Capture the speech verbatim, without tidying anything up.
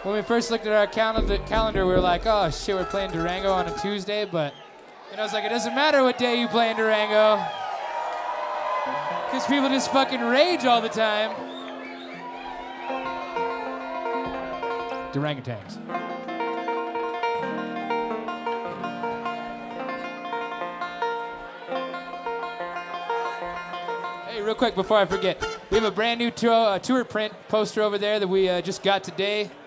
when we first looked at our calendar, calendar, we were like, oh shit, we're playing Durango on a Tuesday, but and I was like, it doesn't matter what day you play in Durango, because people just fucking rage all the time. Durangotans. Hey, real quick before I forget, we have a brand new tour, uh, tour print poster over there that we uh, just got today.